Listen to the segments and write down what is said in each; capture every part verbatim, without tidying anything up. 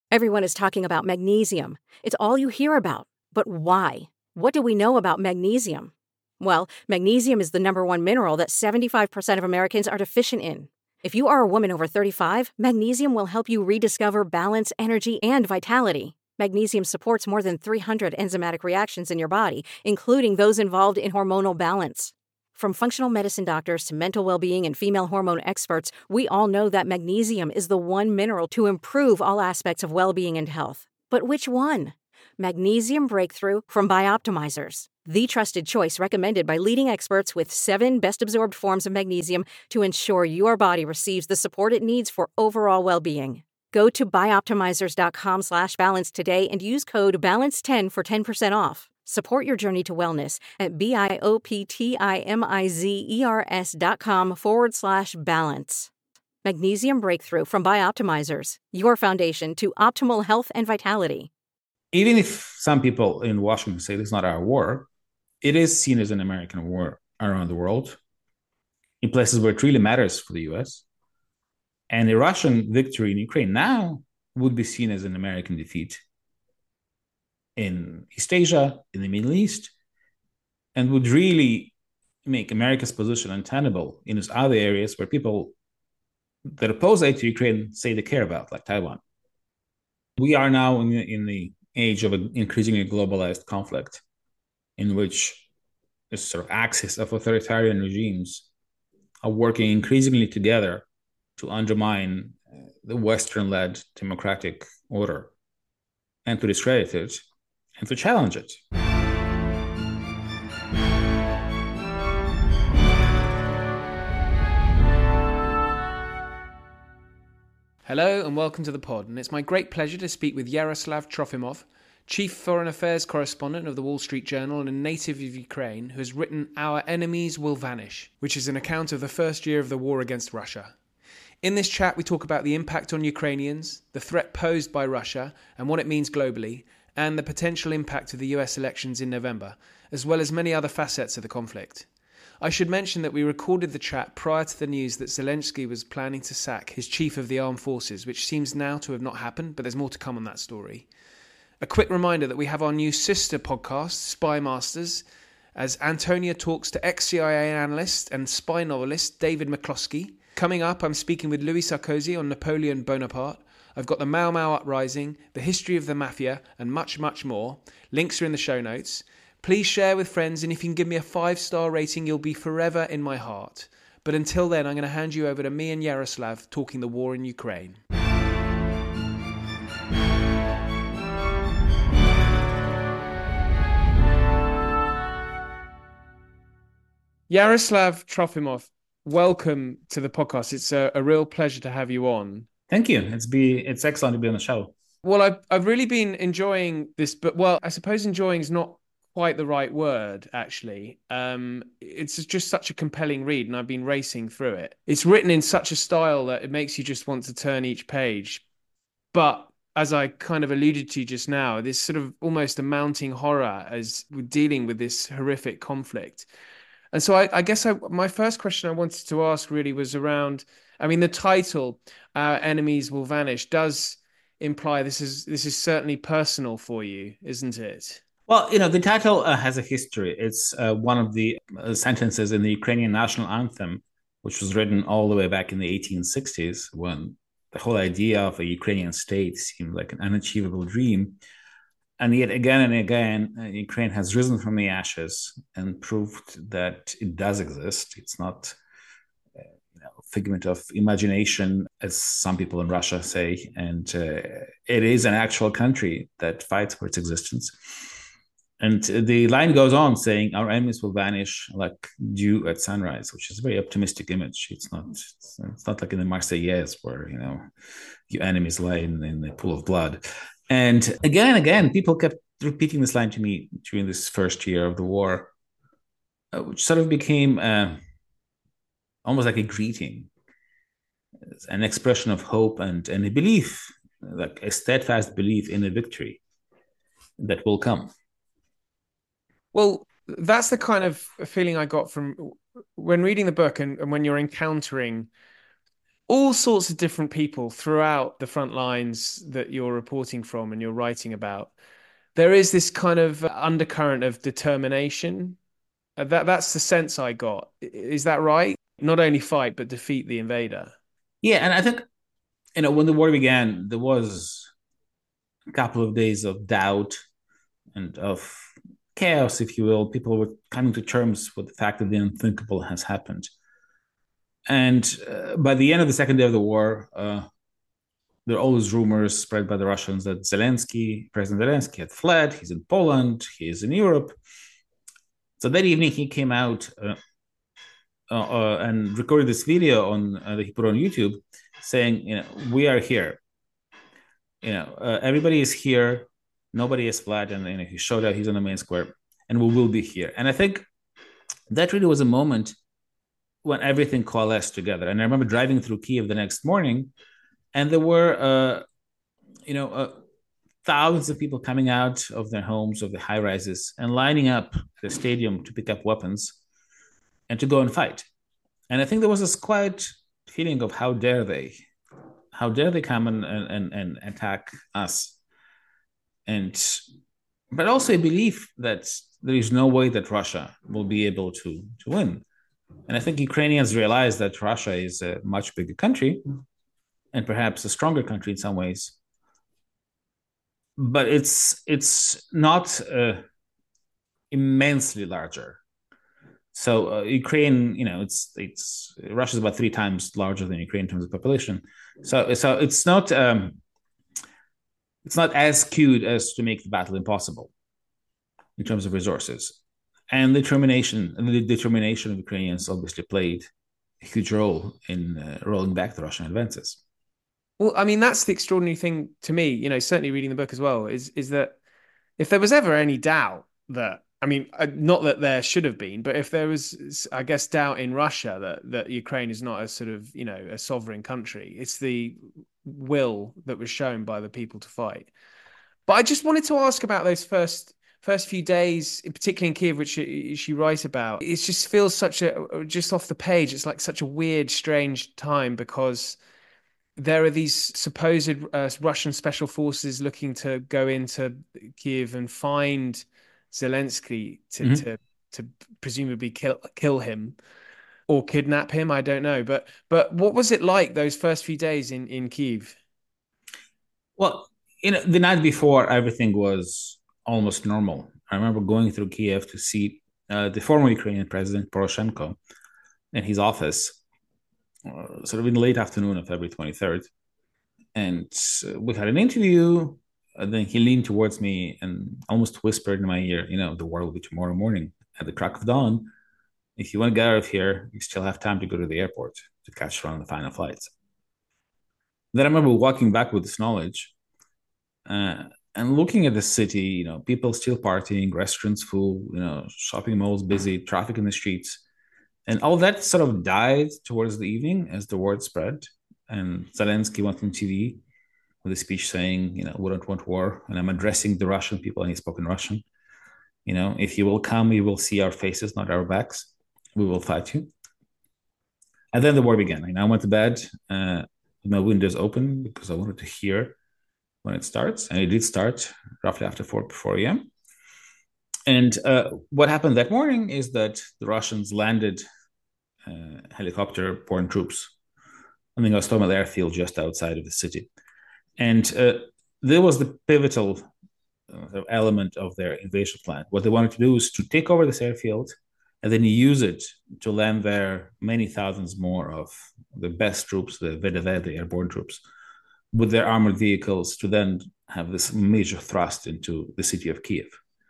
Everyone is talking about magnesium. It's all you hear about. But why? What do we know about magnesium? Well, magnesium is the number one mineral that seventy-five percent of Americans are deficient in. If you are a woman over thirty-five, magnesium will help you rediscover balance, energy, and vitality. Magnesium supports more than three hundred enzymatic reactions in your body, including those involved in hormonal balance. From functional medicine doctors to mental well-being and female hormone experts, we all know that magnesium is the one mineral to improve all aspects of well-being and health. But which one? Magnesium Breakthrough from Bioptimizers, the trusted choice recommended by leading experts with seven best-absorbed forms of magnesium to ensure your body receives the support it needs for overall well-being. Go to bioptimizers.com slash balance today and use code balance ten for ten percent off. Support your journey to wellness at B-I-O-P-T-I-M-I-Z-E-R-S dot com forward slash balance. Magnesium Breakthrough from Bioptimizers, your foundation to optimal health and vitality. Even if some people in Washington say this is not our war, it is seen as an American war around the world, in places where it really matters for the U S. And a Russian victory in Ukraine now would be seen as an American defeat in East Asia, in the Middle East, and would really make America's position untenable in those other areas where people that oppose aid to Ukraine say they care about, like Taiwan. We are now in the, in the age of an increasingly globalized conflict in which this sort of axis of authoritarian regimes are working increasingly together to undermine the Western-led democratic order and to discredit it and to challenge it. Hello and welcome to the pod, and it's my great pleasure to speak with Yaroslav Trofimov, Chief Foreign Affairs Correspondent of the Wall Street Journal and a native of Ukraine, who has written Our Enemies Will Vanish, which is an account of the first year of the war against Russia. In this chat, we talk about the impact on Ukrainians, the threat posed by Russia and what it means globally, and the potential impact of the U S elections in November, as well as many other facets of the conflict. I should mention that we recorded the chat prior to the news that Zelensky was planning to sack his chief of the armed forces, which seems now to have not happened, but there's more to come on that story. A quick reminder that we have our new sister podcast, Spy Masters, as Antonia talks to ex-C I A analyst and spy novelist David McCloskey. Coming up, I'm speaking with Louis Sarkozy on Napoleon Bonaparte. I've got the Mau Mau uprising, the history of the mafia, and much, much more. Links are in the show notes. Please share with friends, and if you can give me a five-star rating, you'll be forever in my heart. But until then, I'm going to hand you over to me and Yaroslav talking the war in Ukraine. Yaroslav Trofimov, welcome to the podcast. It's a, a real pleasure to have you on. Thank you. It's be it's excellent to be on the show. Well, I've I've really been enjoying this, but well, I suppose enjoying is not quite the right word, actually. Um, it's just such a compelling read, and I've been racing through it. It's written in such a style that it makes you just want to turn each page. But as I kind of alluded to just now, this sort of almost a mounting horror as we're dealing with this horrific conflict. And so I, I guess I, my first question I wanted to ask really was around, I mean, the title, Our Enemies Will Vanish, does imply this is this is certainly personal for you, isn't it? Well, you know, the title uh, has a history. It's uh, one of the uh, sentences in the Ukrainian national anthem, which was written all the way back in the eighteen sixties, when the whole idea of a Ukrainian state seemed like an unachievable dream. And yet again and again, uh, Ukraine has risen from the ashes and proved that it does exist. It's not uh, you know, a figment of imagination, as some people in Russia say. And uh, it is an actual country that fights for its existence. And the line goes on saying, our enemies will vanish like dew at sunrise, which is a very optimistic image. It's not it's, it's not like in the Marseillaise where, you know, your enemies lie in, in the pool of blood. And again and again, people kept repeating this line to me during this first year of the war, uh, which sort of became uh, almost like a greeting, an expression of hope and, and a belief, like a steadfast belief in a victory that will come. Well, that's the kind of feeling I got from when reading the book and, and when you're encountering all sorts of different people throughout the front lines that you're reporting from and you're writing about. There is this kind of undercurrent of determination. Uh, That that's the sense I got. I- Is that right? Not only fight, but defeat the invader. Yeah, and I think, you know, when the war began, there was a couple of days of doubt and of chaos, if you will. People were coming to terms with the fact that the unthinkable has happened. And uh, by the end of the second day of the war, uh, there are always rumors spread by the Russians that Zelensky, President Zelensky, had fled. He's in Poland. He's in Europe. So that evening, he came out uh, uh, uh, and recorded this video on uh, that he put on YouTube, saying, "You know, we are here. You know, uh, everybody is here. Nobody is fled." And you know, he showed out. He's on the main square, and we will be here. And I think that really was a moment when everything coalesced together. And I remember driving through Kiev the next morning, and there were, uh, you know, uh, thousands of people coming out of their homes, of the high rises, and lining up at the stadium to pick up weapons and to go and fight. And I think there was this quiet feeling of how dare they, how dare they come and and, and attack us, and but also a belief that there is no way that Russia will be able to to win. And I think Ukrainians realize that Russia is a much bigger country and perhaps a stronger country in some ways, but it's it's not uh, immensely larger. So uh, Ukraine, you know, it's it's Russia's about three times larger than Ukraine in terms of population. So so it's not um, it's not as skewed as to make the battle impossible in terms of resources. And the determination, the determination of Ukrainians obviously played a huge role in uh, rolling back the Russian advances. Well, I mean, that's the extraordinary thing to me, you know, certainly reading the book as well, is is that if there was ever any doubt that, I mean, uh, not that there should have been, but if there was, I guess, doubt in Russia that that Ukraine is not a sort of, you know, a sovereign country, it's the will that was shown by the people to fight. But I just wanted to ask about those first first few days, particularly in Kiev, which she, she writes about. It just feels such a, just off the page, it's like such a weird, strange time because there are these supposed uh, Russian special forces looking to go into Kiev and find Zelensky to Mm-hmm. to to presumably kill kill him or kidnap him. I don't know, but but what was it like those first few days in in Kiev? Well, you know, the night before, everything was almost normal. I remember going through Kiev to see uh, the former Ukrainian president Poroshenko in his office, uh, sort of in the late afternoon of February twenty-third. And uh, we had an interview. And then he leaned towards me and almost whispered in my ear, you know, the war will be tomorrow morning at the crack of dawn. If you want to get out of here, you still have time to go to the airport to catch one of the final flights. Then I remember walking back with this knowledge uh, and looking at the city, you know, people still partying, restaurants full, you know, shopping malls busy, traffic in the streets. And all that sort of died towards the evening as the word spread. And Zelensky went on T V with a speech saying, you know, we don't want war. And I'm addressing the Russian people, and he spoke in Russian. You know, if you will come, you will see our faces, not our backs. We will fight you. And then the war began. And I went to bed uh, with my windows open because I wanted to hear when it starts. And it did start roughly after four a.m. And uh, what happened that morning is that the Russians landed uh, helicopter-borne troops on the Gostomel airfield just outside of the city. And uh, there was the pivotal uh, element of their invasion plan. What they wanted to do is to take over this airfield and then use it to land there many thousands more of the best troops, the V D V, the airborne troops, with their armored vehicles to then have this major thrust into the city of Kiev.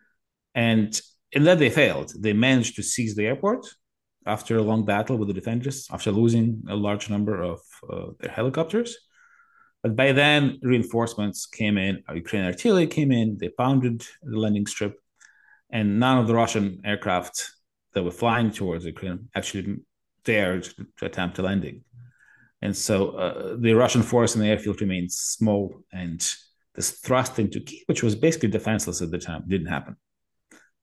And in that they failed. They managed to seize the airport after a long battle with the defenders, after losing a large number of uh, their helicopters. But by then, reinforcements came in, Ukrainian artillery came in, they pounded the landing strip, and none of the Russian aircraft that were flying towards Ukraine actually dared to attempt a landing. And so uh, the Russian force in the airfield remained small, and this thrust into Kiev, which was basically defenseless at the time, didn't happen.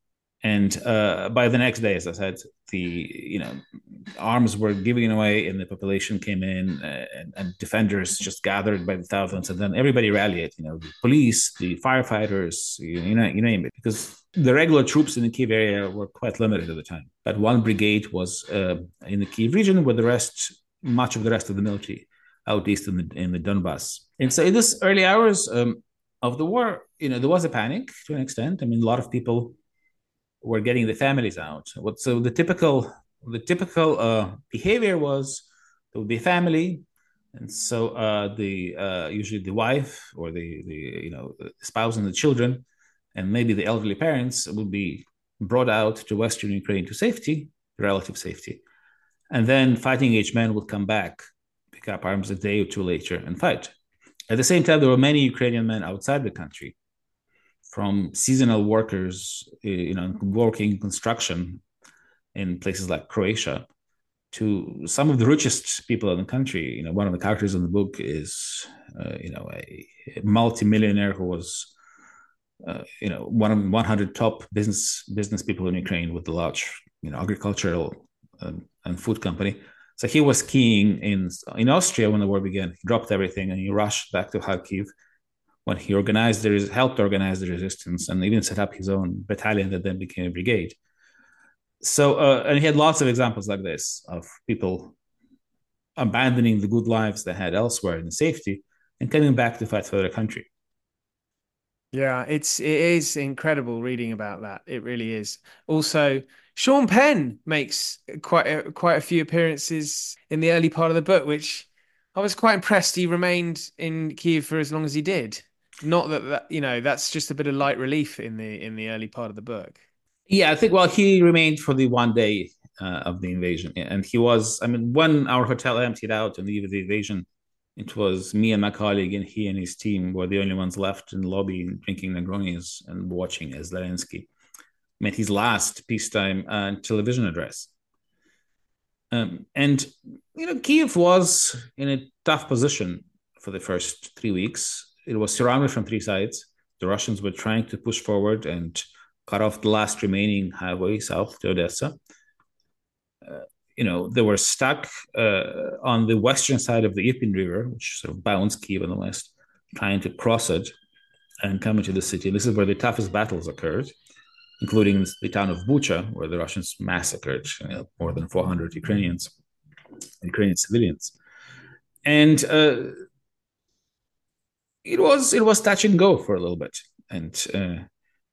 And uh, by the next day, as I said, the you know arms were giving away, and the population came in, uh, and, and defenders just gathered by the thousands, and then everybody rallied. You know, the police, the firefighters, you, you know, you name it, because the regular troops in the Kiev area were quite limited at the time. But one brigade was uh, in the Kiev region, with the rest, much of the rest of the military, out east in the in the Donbass. And so in this early hours um, of the war, you know, there was a panic to an extent. I mean, a lot of people were getting the families out. What so the typical the typical uh, behavior was there would be a family, and so uh, the uh, usually the wife or the the you know the spouse and the children, and maybe the elderly parents would be brought out to Western Ukraine to safety, relative safety, and then fighting age men would come back, pick up arms a day or two later, and fight. At the same time, there were many Ukrainian men outside the country, from seasonal workers, you know, working construction in places like Croatia, to some of the richest people in the country. You know, one of the characters in the book is, uh, you know, a multi-millionaire who was, uh, you know, one of one hundred top business business people in Ukraine with a large, you know, agricultural and, and food company. So he was skiing in in Austria when the war began. He dropped everything and he rushed back to Kharkiv, when he organized, there is helped organize the resistance, and even set up his own battalion that then became a brigade. So, uh, and he had lots of examples like this of people abandoning the good lives they had elsewhere in safety and coming back to fight for their country. Yeah, it's it is incredible reading about that. It really is. Also, Sean Penn makes quite a, quite a few appearances in the early part of the book, which I was quite impressed he remained in Kiev for as long as he did. Not that, that you know, that's just a bit of light relief in the in the early part of the book. Yeah, I think, well, he remained for the one day uh, of the invasion. And he was, I mean, when our hotel emptied out on the eve of the invasion, it was me and my colleague, and he and his team were the only ones left in the lobby drinking Negronis and watching as Zelensky made his last peacetime uh, television address. Um, and, you know, Kiev was in a tough position for the first three weeks. It was surrounded from three sides. The Russians were trying to push forward and cut off the last remaining highway south to Odessa. Uh, you know, they were stuck uh, on the western side of the Irpin River, which sort of bounds Kiev on the west, trying to cross it and come into the city. This is where the toughest battles occurred, including the town of Bucha, where the Russians massacred, you know, more than four hundred Ukrainians, Ukrainian civilians. And uh, it was it was touch and go for a little bit. And uh,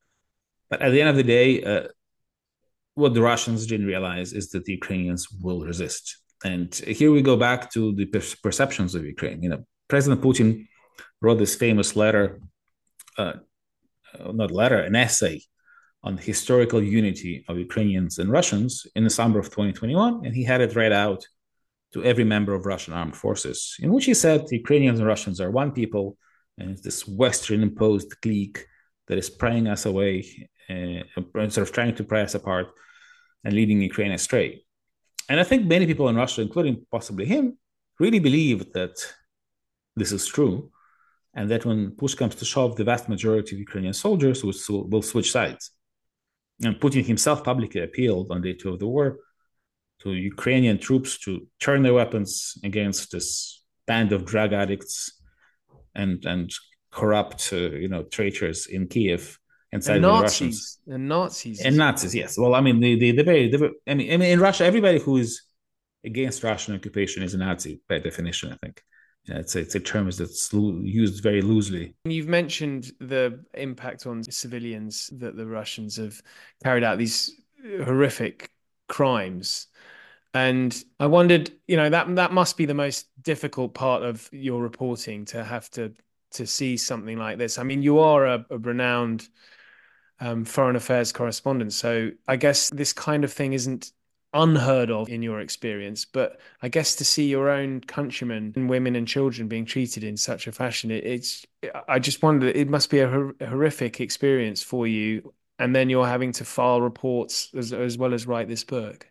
but at the end of the day, uh, what the Russians didn't realize is that the Ukrainians will resist. And here we go back to the per- perceptions of Ukraine. You know, President Putin wrote this famous letter, uh, not letter, an essay on the historical unity of Ukrainians and Russians in the summer of twenty twenty-one, and he had it read out to every member of Russian armed forces, in which he said the Ukrainians and Russians are one people, and it's this Western imposed clique that is prying us away, uh, sort of trying to pry us apart and leading Ukraine astray. And I think many people in Russia, including possibly him, really believe that this is true, and that when push comes to shove, the vast majority of Ukrainian soldiers will, will switch sides. And Putin himself publicly appealed on day two of the war to Ukrainian troops to turn their weapons against this band of drug addicts and and corrupt, uh, you know, traitors in Kiev and side with the Russians. And Nazis. And Nazis, yes. Well, I mean, the the, the very, the, I mean, I mean, in Russia, everybody who is against Russian occupation is a Nazi by definition, I think. Yeah, it's a, it's a term that's used very loosely. You've mentioned the impact on civilians that the Russians have carried out these horrific crimes. And I wondered, you know, that that must be the most difficult part of your reporting, to have to to see something like this. I mean, you are a, a renowned um, foreign affairs correspondent, so I guess this kind of thing isn't unheard of in your experience, but I guess to see your own countrymen and women and children being treated in such a fashion, it, it's, I just wonder, it must be a, hor- a horrific experience for you. And then you're having to file reports as, as well as write this book.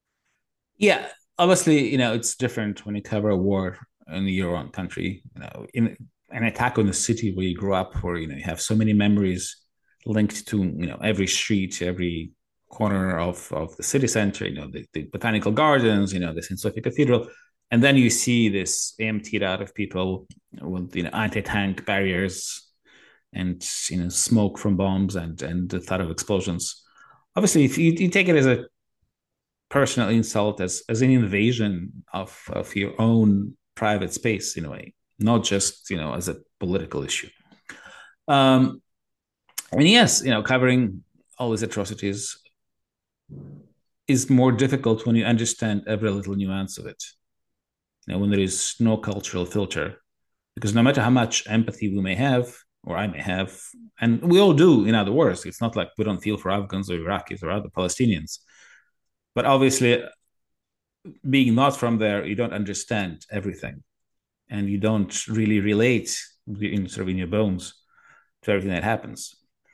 Yeah, obviously, you know, it's different when you cover a war in your own country, you know, in an attack on the city where you grew up, where, you know, you have so many memories linked to, you know, every street, every corner of, of the city center, you know, the, the botanical gardens, you know, the Saint Sophia Cathedral. And then you see this emptied out of people with, you know, anti-tank barriers and, you know, smoke from bombs and, and the thought of explosions. Obviously, if you, you take it as a personal insult, as, as an invasion of, of your own private space in a way, not just, you know, as a political issue. Um, I mean, yes, you know, covering all these atrocities is more difficult when you understand every little nuance of it. You know, when there is no cultural filter, because no matter how much empathy we may have, or I may have, and we all do in other wars, it's not like we don't feel for Afghans or Iraqis or other Palestinians. But obviously, being not from there, you don't understand everything, and you don't really relate in sort of in your bones to everything that happens.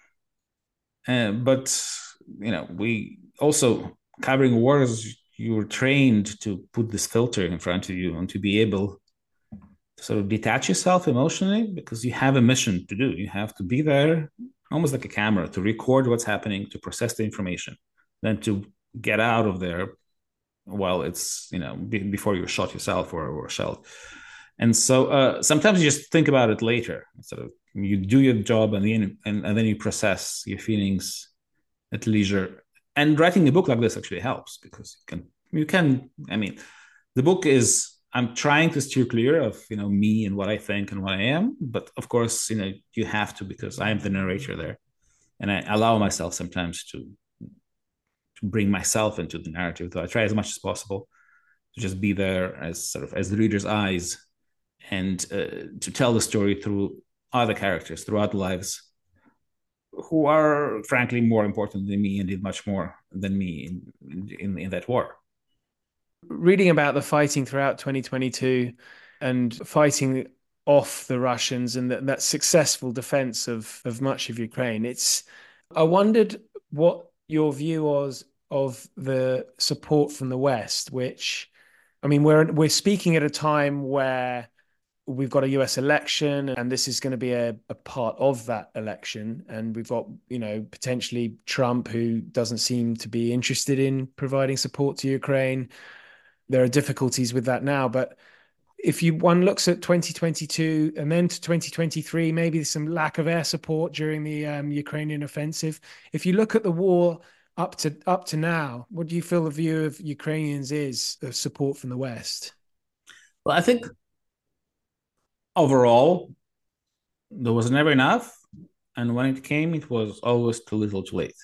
Uh, but you know, we also covering wars. You were trained to put this filter in front of you and to be able to sort of detach yourself emotionally, because you have a mission to do. You have to be there, almost like a camera, to record what's happening, to process the information, then to get out of there while it's, you know, be, before you're shot yourself or, or shelled. And so uh, sometimes you just think about it later. Sort of you do your job and then and, and then you process your feelings at leisure. And writing a book like this actually helps, because you can you can I mean, the book is, I'm trying to steer clear of, you know, me and what I think and what I am, but of course, you know, you have to, because I am the narrator there, and I allow myself sometimes to to bring myself into the narrative. So I try as much as possible to just be there as sort of as the reader's eyes, and uh, to tell the story through other characters throughout lives who are frankly more important than me and did much more than me in, in, in that war. Reading about the fighting throughout twenty twenty-two and fighting off the Russians and that, that successful defense of, of much of Ukraine, it's, I wondered what your view was of the support from the West, which, I mean, we're we're speaking at a time where we've got a U S election, and this is going to be a, a part of that election. And we've got, you know, potentially Trump, who doesn't seem to be interested in providing support to Ukraine. There are difficulties with that now. But if you one looks at twenty twenty-two and then to twenty twenty-three, maybe there's some lack of air support during the um, Ukrainian offensive. If you look at the war up to up to now, what do you feel the view of Ukrainians is of support from the West? Well, I think overall, there was never enough. And when it came, it was always too little too late.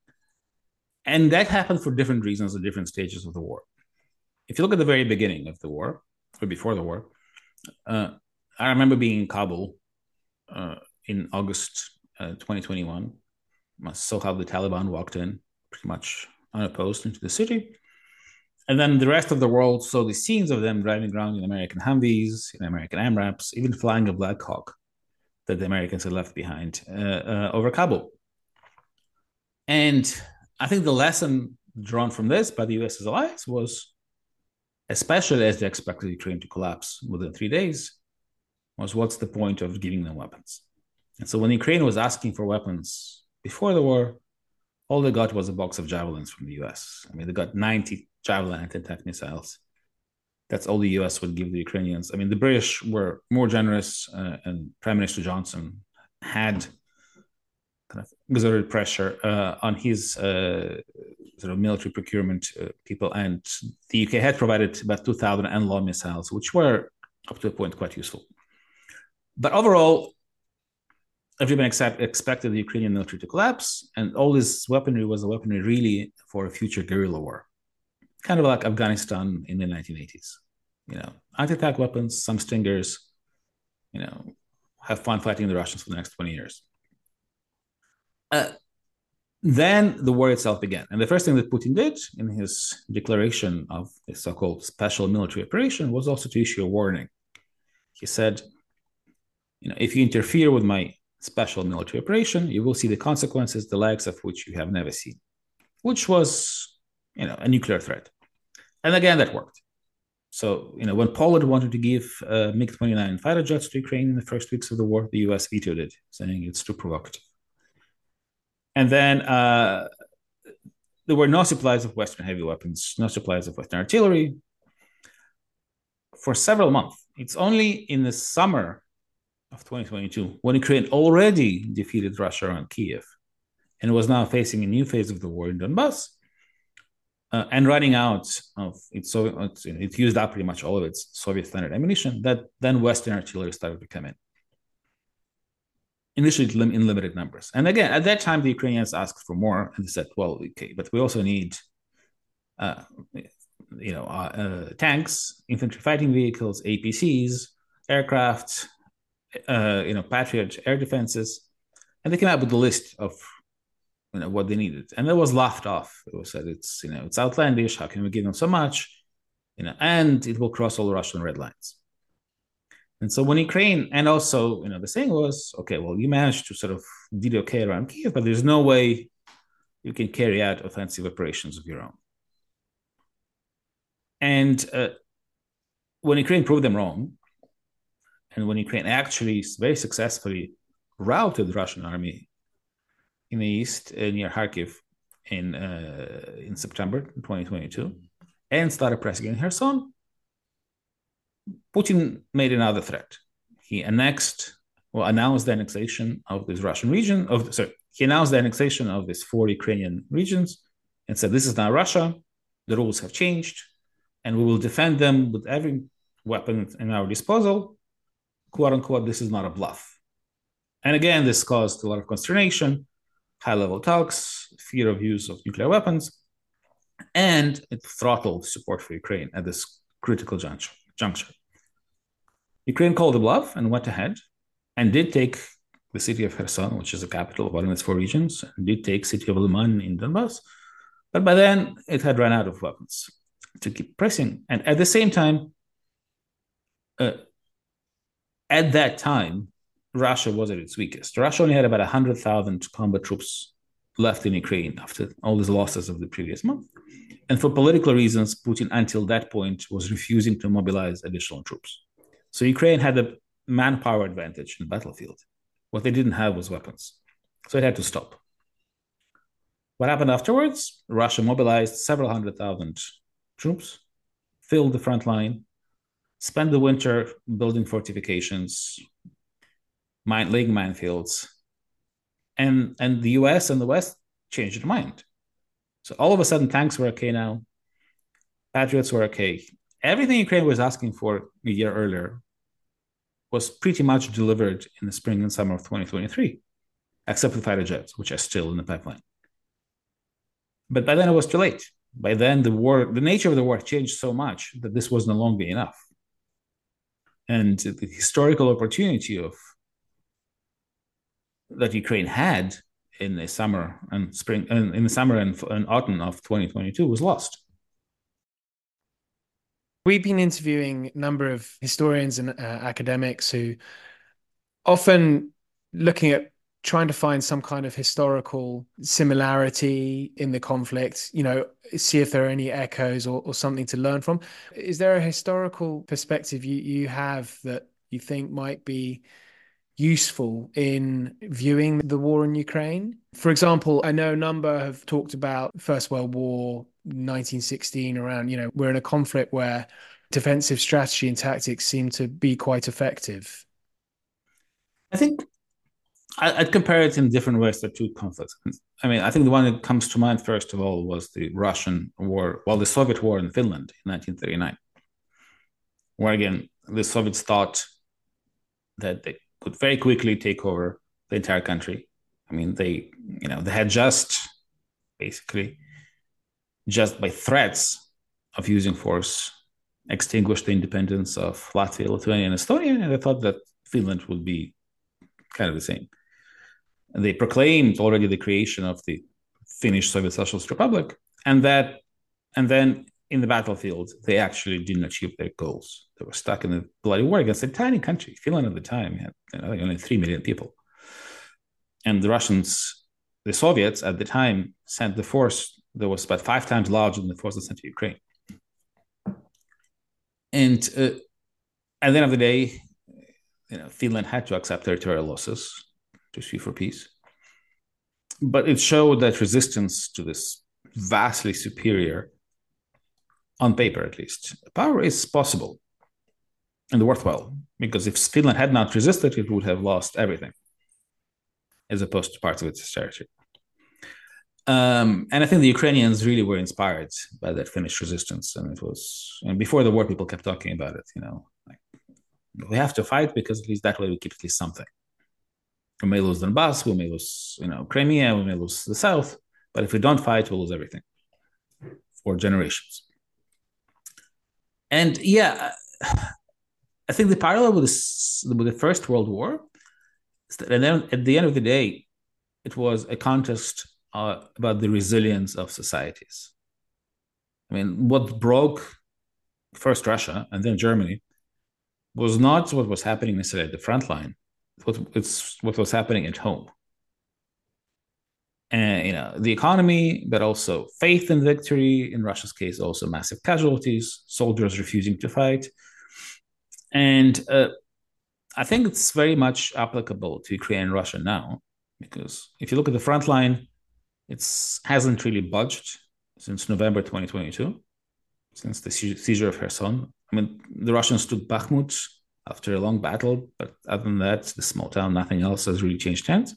And that happened for different reasons at different stages of the war. If you look at the very beginning of the war, or before the war, uh, I remember being in Kabul uh, in August uh, twenty twenty-one. I saw how the Taliban walked in, pretty much unopposed, into the city. And then the rest of the world saw the scenes of them driving around in American Humvees, in American AMRAPs, even flying a Black Hawk that the Americans had left behind uh, uh, over Kabul. And I think the lesson drawn from this by the U S's allies was, especially as they expected Ukraine to collapse within three days, was what's the point of giving them weapons? And so when Ukraine was asking for weapons before the war, all they got was a box of javelins from the U S. I mean, they got ninety Javelin anti-tank missiles. That's all the U S would give the Ukrainians. I mean, the British were more generous, uh, and Prime Minister Johnson had kind of exerted pressure uh, on his uh, sort of military procurement uh, people, and the U K had provided about two thousand N L A W missiles, which were up to a point quite useful. But overall, everyone except expected the Ukrainian military to collapse, and all this weaponry was a weaponry really for a future guerrilla war, kind of like Afghanistan in the nineteen eighties. You know, anti-tank weapons, some Stingers, you know, have fun fighting the Russians for the next twenty years. Uh, then the war itself began. And the first thing that Putin did in his declaration of the so-called special military operation was also to issue a warning. He said, you know, if you interfere with my special military operation, you will see the consequences, the likes of which you have never seen, which was, you know, a nuclear threat. And again, that worked. So, you know, when Poland wanted to give uh, MiG twenty-nine fighter jets to Ukraine in the first weeks of the war, the U S vetoed it, saying it's too provocative. And then uh, there were no supplies of Western heavy weapons, no supplies of Western artillery for several months. It's only in the summer of twenty twenty-two, when Ukraine already defeated Russia around Kiev and was now facing a new phase of the war in Donbass, uh, and running out of its Soviet, it used up pretty much all of its Soviet standard ammunition, that then Western artillery started to come in. Initially in limited numbers. And again, at that time, the Ukrainians asked for more, and they said, well, okay, but we also need uh, you know, uh, uh, tanks, infantry fighting vehicles, A P Cs, aircraft, uh, you know, Patriot air defenses. And they came up with a list of, you know, what they needed. And it was laughed off. It was said, it's, you know, it's outlandish. How can we give them so much? You know, and it will cross all the Russian red lines. And so when Ukraine, and also, you know, the saying was, okay, well, you managed to sort of did okay around Kiev, but there's no way you can carry out offensive operations of your own. And uh, when Ukraine proved them wrong, and when Ukraine actually very successfully routed the Russian army in the east uh, near Kharkiv in uh, in September twenty twenty-two, and started pressing in Kherson, Putin made another threat. He annexed, or announced the annexation of this Russian region, of sorry, he announced the annexation of these four Ukrainian regions and said, this is now Russia, the rules have changed, and we will defend them with every weapon in our disposal, quote unquote, this is not a bluff. And again, this caused a lot of consternation, high-level talks, fear of use of nuclear weapons, and it throttled support for Ukraine at this critical juncture. juncture. Ukraine called a bluff and went ahead and did take the city of Kherson, which is the capital of one of its four regions, and did take city of Liman in Donbass. But by then, it had run out of weapons to keep pressing. And at the same time, uh, at that time, Russia was at its weakest. Russia only had about one hundred thousand combat troops left in Ukraine after all these losses of the previous month. And for political reasons, Putin, until that point, was refusing to mobilize additional troops. So Ukraine had a manpower advantage in the battlefield. What they didn't have was weapons. So it had to stop. What happened afterwards? Russia mobilized several hundred thousand troops, filled the front line, spent the winter building fortifications, mine, laying minefields, and, and the U S and the West changed their mind. So all of a sudden, tanks were okay now. Patriots were okay. Everything Ukraine was asking for a year earlier was pretty much delivered in the spring and summer of twenty twenty-three, except for fighter jets, which are still in the pipeline. But by then it was too late. By then, the war, the nature of the war changed so much that this was no longer enough. And the historical opportunity of that Ukraine had in the summer and spring, in the summer and, and autumn of twenty twenty-two was lost. We've been interviewing a number of historians and uh, academics who often looking at trying to find some kind of historical similarity in the conflict, you know, see if there are any echoes or, or something to learn from. Is there a historical perspective you, you have that you think might be useful in viewing the war in Ukraine? For example, I know a number have talked about First World War, nineteen sixteen, around, you know, we're in a conflict where defensive strategy and tactics seem to be quite effective. I think I'd compare it in different ways to two conflicts. I mean, I think the one that comes to mind, first of all, was the Russian war, well, the Soviet war in Finland in nineteen thirty-nine, where, again, the Soviets thought that they could very quickly take over the entire country. I mean, they, you know, they had just basically, just by threats of using force, extinguished the independence of Latvia, Lithuania, and Estonia, and they thought that Finland would be kind of the same. And they proclaimed already the creation of the Finnish Soviet Socialist Republic, and that, and then in the battlefield, they actually didn't achieve their goals. They were stuck in a bloody war against a tiny country. Finland at the time had, you know, only three million people. And the Russians, the Soviets at the time, sent the force that was about five times larger than the force that sent to Ukraine. And uh, at the end of the day, you know, Finland had to accept territorial losses to sue for peace. But it showed that resistance to this vastly superior, on paper at least, power is possible and worthwhile, because if Finland had not resisted, it would have lost everything, as opposed to parts of its territory. Um, and I think the Ukrainians really were inspired by that Finnish resistance. And it was, and before the war, people kept talking about it, you know, like, we have to fight because at least that way we keep at least something. We may lose Donbass, we may lose, you know, Crimea, we may lose the South, but if we don't fight, we'll lose everything for generations. And yeah, I think the parallel with, this, with the First World War is that at the end of the day, it was a contest uh, about the resilience of societies. I mean, what broke first Russia and then Germany was not what was happening necessarily at the front line. It's what was happening at home. And, you know, the economy, but also faith in victory, in Russia's case, also massive casualties, soldiers refusing to fight. And uh, I think it's very much applicable to Ukraine and Russia now, because if you look at the front line, it hasn't really budged since November twenty twenty-two, since the seizure of Kherson. I mean, the Russians took Bakhmut after a long battle, but other than that, the small town, nothing else has really changed hands.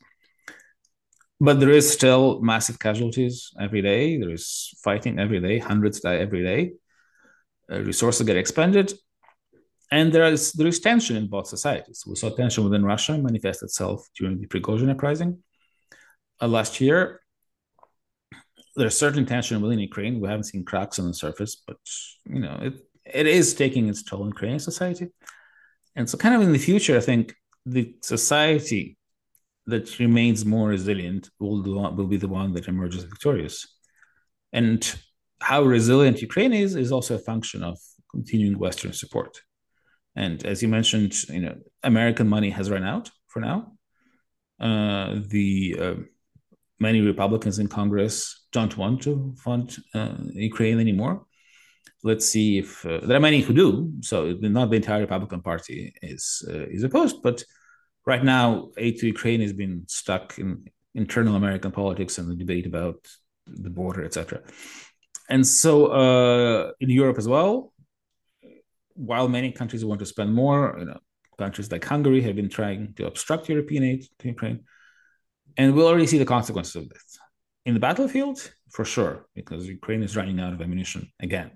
But there is still massive casualties every day. There is fighting every day. Hundreds die every day. Uh, resources get expended. And there is there is tension in both societies. We saw tension within Russia manifest itself during the Prigozhin uprising uh, last year. There's certain tension within Ukraine. We haven't seen cracks on the surface, but you know it it is taking its toll in Ukrainian society. And so kind of in the future, I think the society that remains more resilient will, do, will be the one that emerges victorious. And how resilient Ukraine is, is also a function of continuing Western support. And as you mentioned, you know, American money has run out for now. Uh, the uh, many Republicans in Congress don't want to fund uh, Ukraine anymore. Let's see if uh, there are many who do. So not the entire Republican Party is uh, is opposed, but right now, aid to Ukraine has been stuck in internal American politics and the debate about the border, et cetera. And so uh, in Europe as well, while many countries want to spend more, you know, countries like Hungary have been trying to obstruct European aid to Ukraine. And we'll already see the consequences of this. In the battlefield, for sure, because Ukraine is running out of ammunition again.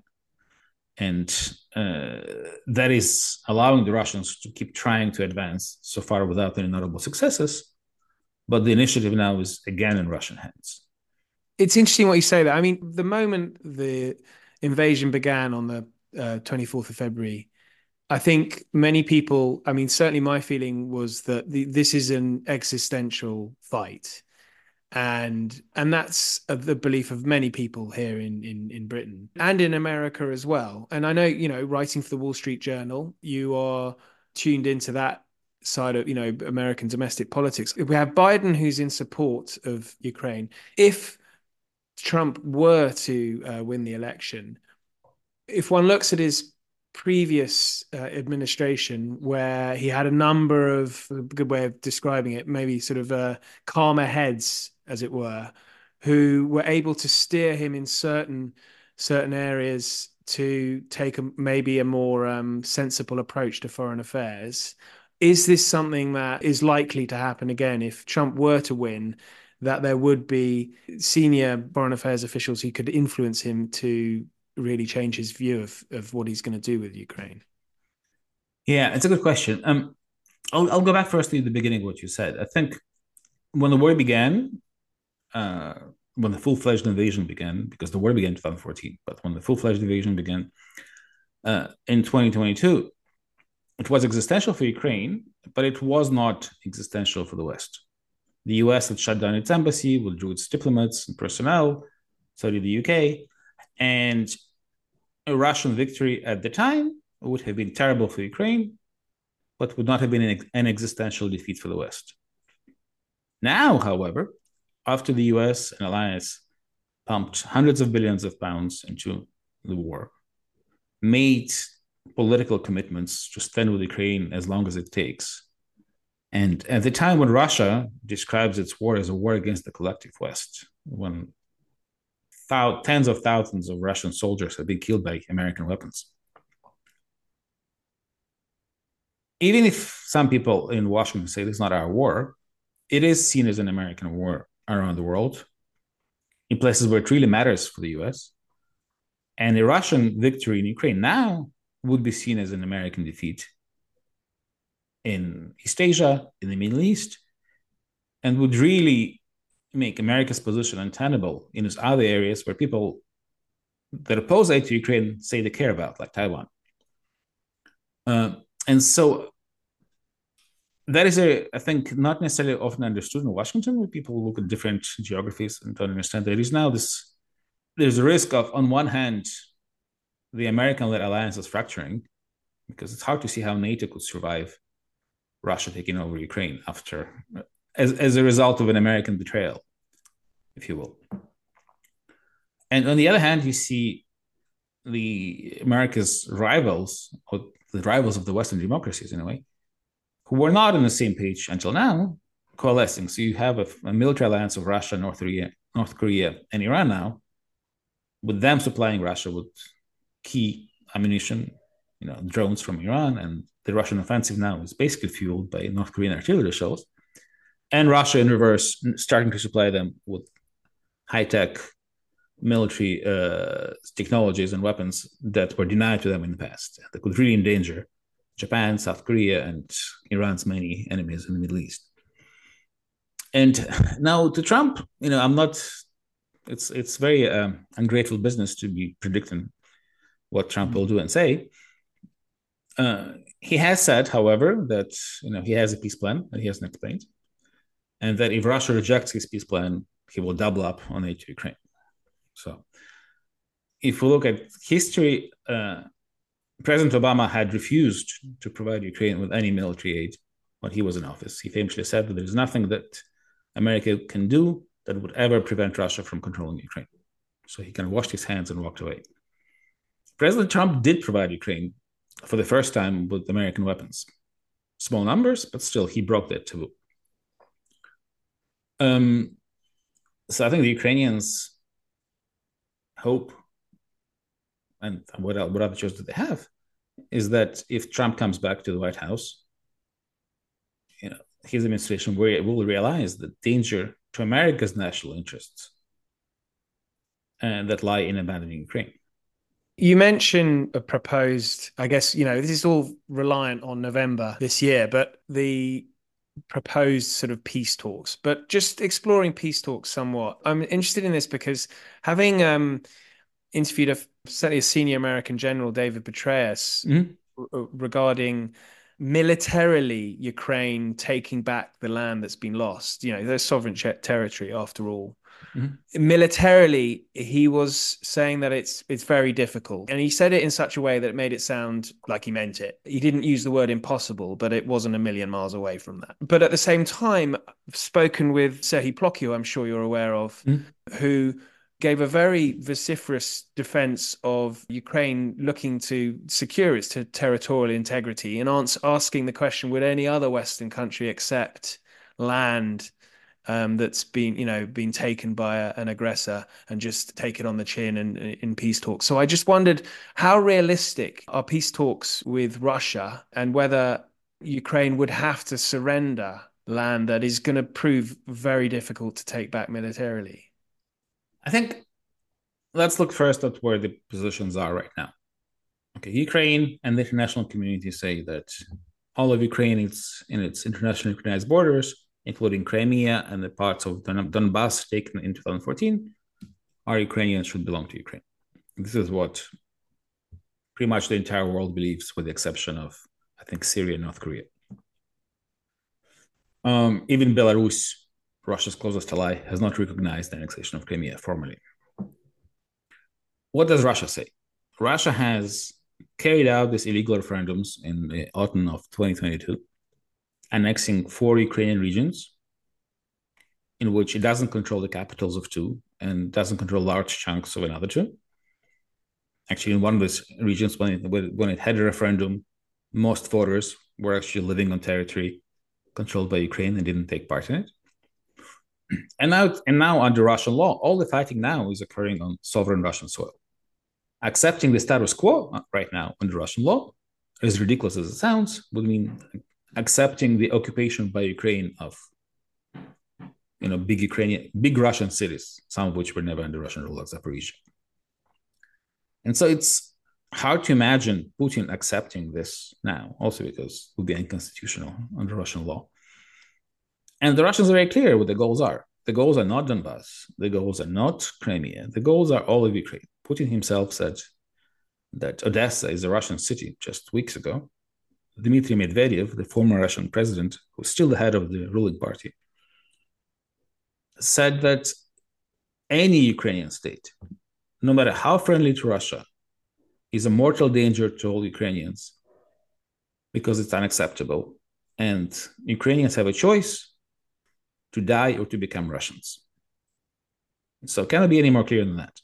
And uh, that is allowing the Russians to keep trying to advance so far without any notable successes. But the initiative now is again in Russian hands. It's interesting what you say there. I mean, the moment the invasion began on the uh, twenty-fourth of February, I think many people, I mean, certainly my feeling was that the, this is an existential fight. And and that's the belief of many people here in, in, in Britain and in America as well. And I know, you know, writing for the Wall Street Journal, you are tuned into that side of, you know, American domestic politics. We have Biden, who's in support of Ukraine. If Trump were to uh, win the election, if one looks at his previous uh, administration, where he had a number of, a good way of describing it, maybe sort of uh, calmer heads, as it were, who were able to steer him in certain certain areas to take a, maybe a more um, sensible approach to foreign affairs. Is this something that is likely to happen again if Trump were to win, that there would be senior foreign affairs officials who could influence him to really change his view of, of what he's going to do with Ukraine? Yeah, it's a good question. Um, I'll, I'll go back first to the beginning of what you said. I think when the war began, uh, when the full-fledged invasion began, because the war began in twenty fourteen, but when the full-fledged invasion began uh, in twenty twenty-two, it was existential for Ukraine, but it was not existential for the West. The U S had shut down its embassy, withdrew its diplomats and personnel, so did the U K, and a Russian victory at the time would have been terrible for Ukraine, but would not have been an, an existential defeat for the West. Now, however, after the U S and allies pumped hundreds of billions of pounds into the war, made political commitments to stand with Ukraine as long as it takes, and at the time when Russia describes its war as a war against the collective West, when thou- tens of thousands of Russian soldiers have been killed by American weapons. Even if some people in Washington say this is not our war, it is seen as an American war around the world in places where it really matters for the U S. And a Russian victory in Ukraine now would be seen as an American defeat in East Asia, in the Middle East, and would really make America's position untenable in those other areas where people that oppose aid to Ukraine say they care about, like Taiwan. Uh, and so that is, a, I think, not necessarily often understood in Washington, where people look at different geographies and don't understand that there is now this, there's a risk of, on one hand, the American-led alliance is fracturing, because it's hard to see how NATO could survive Russia taking over Ukraine after, as, as a result of an American betrayal, if you will. And on the other hand, you see the America's rivals, or the rivals of the Western democracies in a way, who were not on the same page until now, coalescing. So you have a, a military alliance of Russia, North Korea, North Korea, and Iran now, with them supplying Russia with key ammunition, you know, drones from Iran, and the Russian offensive now is basically fueled by North Korean artillery shells, and Russia in reverse starting to supply them with high-tech military uh, technologies and weapons that were denied to them in the past, that could really endanger Japan, South Korea, and Iran's many enemies in the Middle East. And now to Trump, you know, I'm not, it's it's very um, ungrateful business to be predicting what Trump will do and say. Uh, he has said, however, that, you know, he has a peace plan that he hasn't explained, and that if Russia rejects his peace plan, he will double up on aid to Ukraine. So if we look at history, uh, President Obama had refused to provide Ukraine with any military aid when he was in office. He famously said that there's nothing that America can do that would ever prevent Russia from controlling Ukraine. So he kind of washed his hands and walked away. President Trump did provide Ukraine for the first time with American weapons. Small numbers, but still he broke that taboo. Um, so I think the Ukrainians hope, and what, what other choice do they have, is that if Trump comes back to the White House, you know, his administration will realize the danger to America's national interests and that lie in abandoning Ukraine. You mentioned a proposed, I guess, you know, this is all reliant on November this year, but the proposed sort of peace talks, but just exploring peace talks somewhat. I'm interested in this because having um, interviewed a, certainly a senior American general, David Petraeus, mm-hmm. r- regarding militarily Ukraine taking back the land that's been lost. You know, there's sovereign territory after all. Mm-hmm. Militarily, he was saying that it's it's very difficult. And he said it in such a way that it made it sound like he meant it. He didn't use the word impossible, but it wasn't a million miles away from that. But at the same time, I've spoken with Serhiy Plokhy, I'm sure you're aware of, mm-hmm. who gave a very vociferous defense of Ukraine looking to secure its ter- territorial integrity and ans- asking the question, would any other Western country accept land um, that's been, you know, been taken by a, an aggressor and just take it on the chin and in peace talks? So I just wondered, how realistic are peace talks with Russia, and whether Ukraine would have to surrender land that is going to prove very difficult to take back militarily? I think let's look first at where the positions are right now. Okay, Ukraine and the international community say that all of Ukraine is in its internationally recognized borders, including Crimea and the parts of Don- Donbass taken in two thousand fourteen, are Ukrainian, should belong to Ukraine. This is what pretty much the entire world believes, with the exception of, I think, Syria and North Korea. Um, even Belarus, Russia's closest ally, has not recognized the annexation of Crimea formally. What does Russia say? Russia has carried out these illegal referendums in the autumn of twenty twenty-two, annexing four Ukrainian regions, in which it doesn't control the capitals of two and doesn't control large chunks of another two. Actually, in one of these regions, when it, when it had a referendum, most voters were actually living on territory controlled by Ukraine and didn't take part in it. And now, and now under Russian law, all the fighting now is occurring on sovereign Russian soil. Accepting the status quo right now under Russian law, as ridiculous as it sounds, would mean accepting the occupation by Ukraine of, you know, big Ukrainian, big Russian cities, some of which were never under Russian rule, like Zaporizhzhia. And so it's hard to imagine Putin accepting this now, also because it would be unconstitutional under Russian law. And the Russians are very clear what the goals are. The goals are not Donbass. The goals are not Crimea. The goals are all of Ukraine. Putin himself said that Odessa is a Russian city just weeks ago. Dmitry Medvedev, the former Russian president, who's still the head of the ruling party, said that any Ukrainian state, no matter how friendly to Russia, is a mortal danger to all Ukrainians because it's unacceptable. And Ukrainians have a choice to die or to become Russians. So can it be any more clear than that?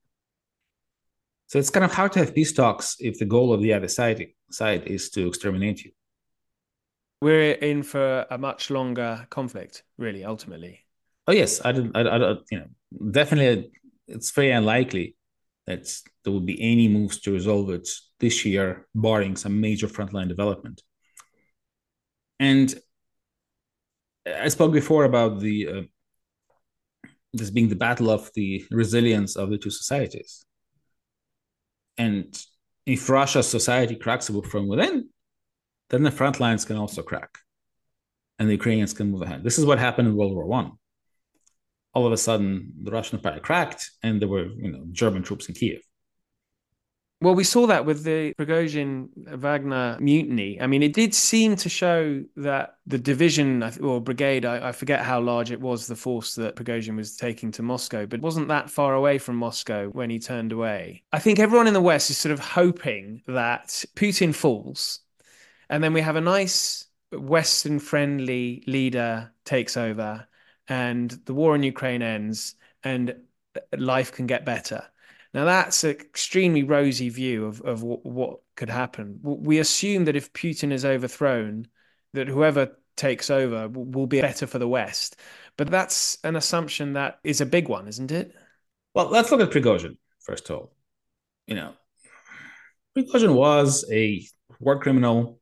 So it's kind of hard to have peace talks if the goal of the other side, side is to exterminate you. We're in for a much longer conflict, really, ultimately. Oh yes, I don't, I, I, you know, definitely, it's very unlikely that there will be any moves to resolve it this year, barring some major frontline development. And I spoke before about the uh, this being the battle of the resilience of the two societies. And if Russia's society cracks from within, then the front lines can also crack, and the Ukrainians can move ahead. This is what happened in World War One. All of a sudden, the Russian Empire cracked, and there were, you know, German troops in Kiev. Well, we saw that with the Prigozhin Wagner mutiny. I mean, it did seem to show that the division or brigade, I, I forget how large it was, the force that Prigozhin was taking to Moscow, but wasn't that far away from Moscow when he turned away. I think everyone in the West is sort of hoping that Putin falls, and then we have a nice Western-friendly leader takes over, and the war in Ukraine ends, and life can get better. Now, that's an extremely rosy view of, of w- what could happen. We assume that if Putin is overthrown, that whoever takes over will, will be better for the West. But that's an assumption that is a big one, isn't it? Well, let's look at Prigozhin, first of all. You know, Prigozhin was a war criminal,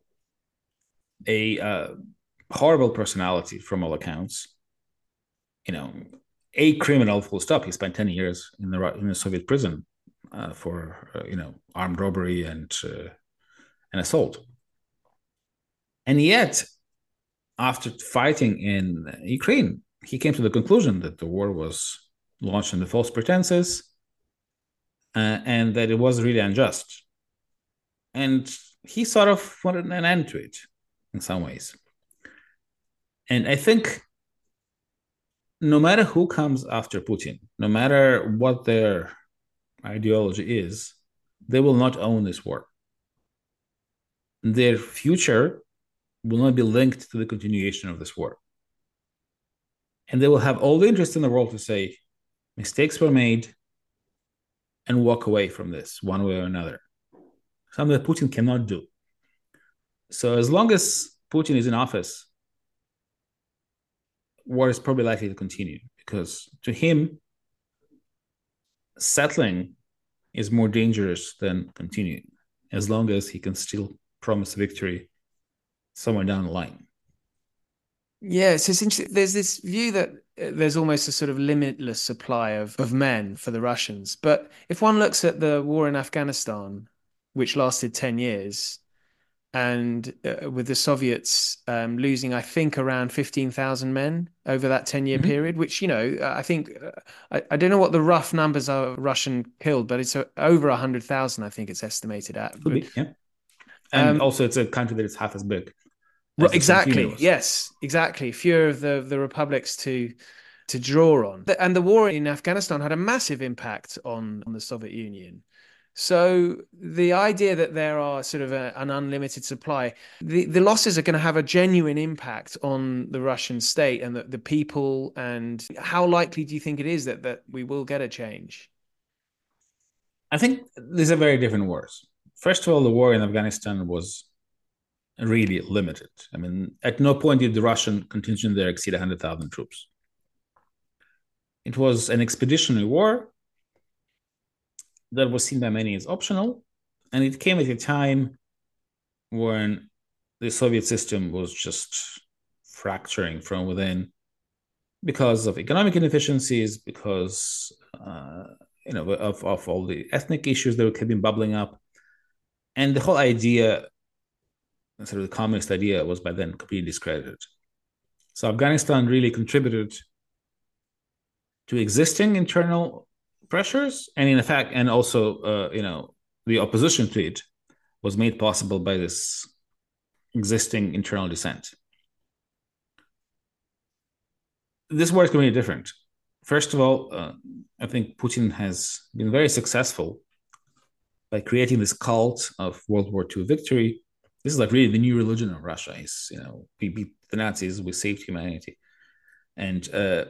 a uh, horrible personality from all accounts. You know, a criminal, full stop. He spent ten years in the in the Soviet prison uh, for uh, you know armed robbery and uh, and assault. And yet, after fighting in Ukraine, he came to the conclusion that the war was launched under false pretenses uh, and that it was really unjust. And he sort of wanted an end to it in some ways. And I think no matter who comes after Putin, no matter what their ideology is, they will not own this war. Their future will not be linked to the continuation of this war. And they will have all the interest in the world to say, mistakes were made, and walk away from this one way or another. Something that Putin cannot do. So as long as Putin is in office, war is probably likely to continue, because to him, settling is more dangerous than continuing, as long as he can still promise victory somewhere down the line. Yeah, so it's interesting. There's this view that there's almost a sort of limitless supply of, of men for the Russians. But if one looks at the war in Afghanistan, which lasted ten years, and uh, with the Soviets um, losing, I think, around fifteen thousand men over that ten-year mm-hmm. period, which, you know, I think, uh, I, I don't know what the rough numbers are Russian killed, but it's uh, over one hundred thousand, I think it's estimated at. Could be, yeah. And um, also it's a country that is half as big. As exactly, yes, exactly. Fewer of the, the republics to to draw on. And the war in Afghanistan had a massive impact on, on the Soviet Union. So the idea that there are sort of a, an unlimited supply, the, the losses are going to have a genuine impact on the Russian state and the, the people. And how likely do you think it is that, that we will get a change? I think these are very different wars. First of all, the war in Afghanistan was really limited. I mean, at no point did the Russian contingent there exceed one hundred thousand troops. it was an expeditionary war that was seen by many as optional, and it came at a time when the Soviet system was just fracturing from within because of economic inefficiencies, because uh, you know of, of all the ethnic issues that had been bubbling up, and the whole idea, sort of the communist idea, was by then completely discredited. So Afghanistan really contributed to existing internal pressures, and in fact, and also uh, you know the opposition to it was made possible by this existing internal dissent. This war is going to be different. First of all, uh, I think Putin has been very successful by creating this cult of World War Two victory. This is like really the new religion of Russia. Is, you know, we beat the Nazis, we saved humanity, and uh,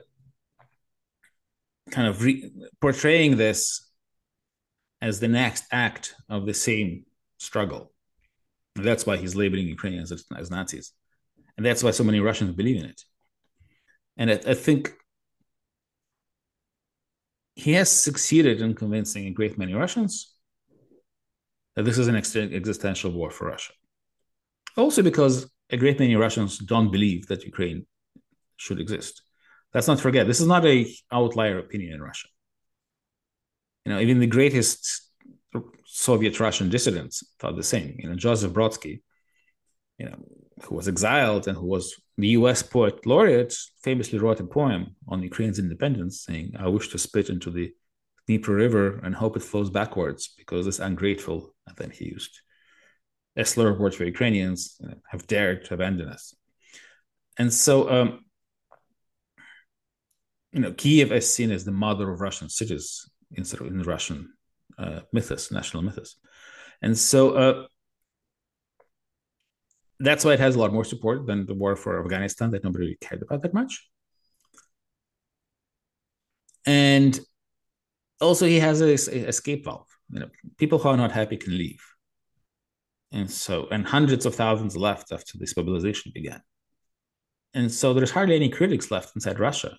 kind of re- portraying this as the next act of the same struggle. And that's why he's labeling Ukrainians as, as Nazis, and that's why so many Russians believe in it. And I, I think he has succeeded in convincing a great many Russians that this is an ex- existential war for Russia. Also because a great many Russians don't believe that Ukraine should exist. Let's not forget, this is not an outlier opinion in Russia. You know, even the greatest Soviet Russian dissidents thought the same. You know, Joseph Brodsky, you know, who was exiled and who was the U S poet laureate, famously wrote a poem on Ukraine's independence saying, "I wish to spit into the Dnieper River and hope it flows backwards because it's ungrateful." And then he used a slur word for Ukrainians, you know, have dared to abandon us. And so, um, you know, Kiev is seen as the mother of Russian cities instead of in the Russian uh, mythos, national mythos. And so uh, that's why it has a lot more support than the war for Afghanistan that nobody really cared about that much. And also he has a, a escape valve. You know, people who are not happy can leave. And so, and hundreds of thousands left after this mobilization began. And so there's hardly any critics left inside Russia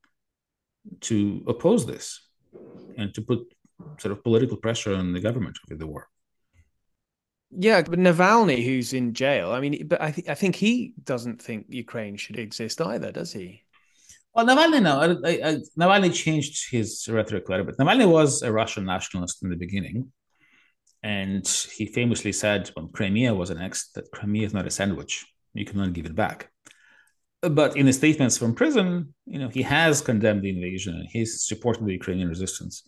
to oppose this and to put sort of political pressure on the government over the war. Yeah, but Navalny, who's in jail, I mean, but I, th- I think he doesn't think Ukraine should exist either, does he? Well, Navalny, no. I, I, Navalny changed his rhetoric a little bit. Navalny was a Russian nationalist in the beginning. And he famously said when Crimea was annexed that Crimea is not a sandwich. You cannot give it back. But in his statements from prison, you know, he has condemned the invasion and he's supporting the Ukrainian resistance.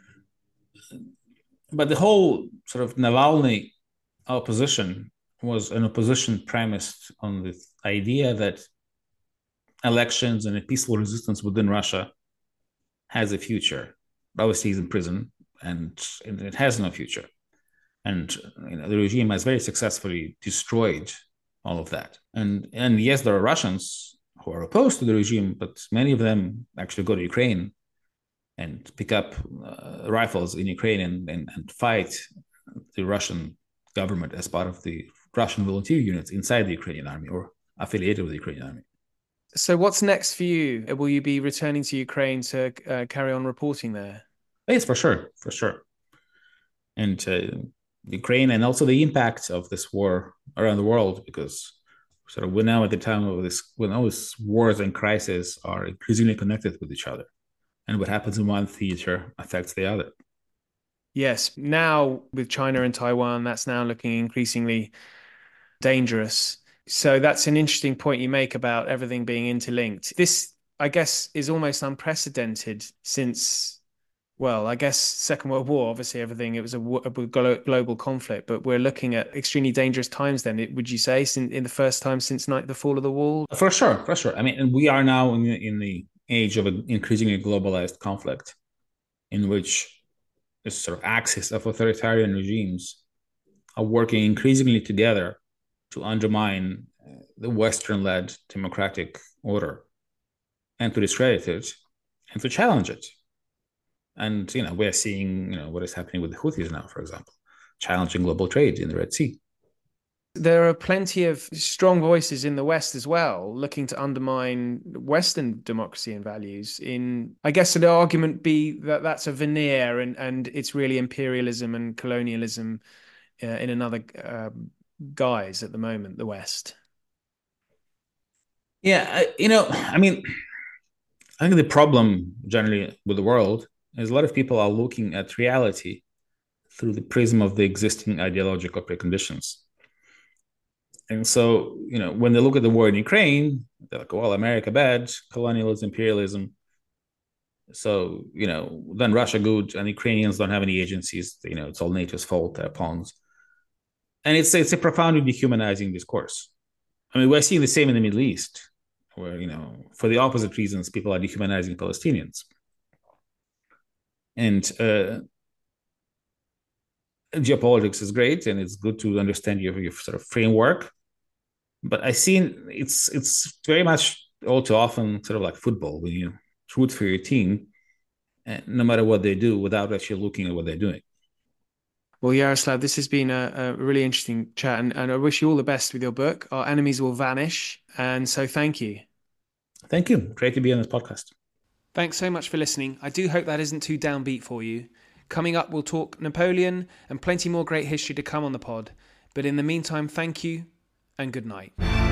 But the whole sort of Navalny opposition was an opposition premised on the idea that elections and a peaceful resistance within Russia has a future. Obviously, he's in prison and it has no future. And you know, the regime has very successfully destroyed all of that. And, and yes, there are Russians who are opposed to the regime, but many of them actually go to Ukraine and pick up uh, rifles in Ukraine and, and, and fight the Russian government as part of the Russian volunteer units inside the Ukrainian army or affiliated with the Ukrainian army. So what's next for you? Will you be returning to Ukraine to uh, carry on reporting there? Yes, for sure, for sure. And uh, Ukraine and also the impact of this war around the world, because sort of we're now at the time of this, when all these wars and crises are increasingly connected with each other. And what happens in one theater affects the other. Yes. Now with China and Taiwan, that's now looking increasingly dangerous. So that's an interesting point you make about everything being interlinked. This, I guess, is almost unprecedented since, well, I guess Second World War, obviously everything, it was a, a global conflict, but we're looking at extremely dangerous times then, would you say, in, in the first time since night, the fall of the wall? For sure, for sure. I mean, and we are now in the, in the age of an increasingly globalized conflict in which this sort of axis of authoritarian regimes are working increasingly together to undermine the Western-led democratic order and to discredit it and to challenge it. And, you know, we're seeing, you know, what is happening with the Houthis now, for example, challenging global trade in the Red Sea. There are plenty of strong voices in the West as well, looking to undermine Western democracy and values. In, I guess, an argument be that that's a veneer, and, and it's really imperialism and colonialism uh, in another uh, guise at the moment, the West. Yeah, I, you know, I mean, I think the problem generally with the world is a lot of people are looking at reality through the prism of the existing ideological preconditions. And so, you know, when they look at the war in Ukraine, they're like, well, America bad, colonialism, imperialism. So, you know, then Russia good, and Ukrainians don't have any agencies. You know, it's all NATO's fault, they're pawns. And it's, it's a profoundly dehumanizing discourse. I mean, we're seeing the same in the Middle East, where, you know, for the opposite reasons, people are dehumanizing Palestinians. And uh, geopolitics is great, and it's good to understand your, your sort of framework. But I see it's it's very much all too often sort of like football, when you root for your team, and no matter what they do, without actually looking at what they're doing. Well, Yaroslav, this has been a, a really interesting chat, and, and I wish you all the best with your book. Our Enemies Will Vanish. And so thank you. Thank you. Great to be on this podcast. Thanks so much for listening. I do hope that isn't too downbeat for you. Coming up, we'll talk Napoleon and plenty more great history to come on the pod. But in the meantime, thank you and good night.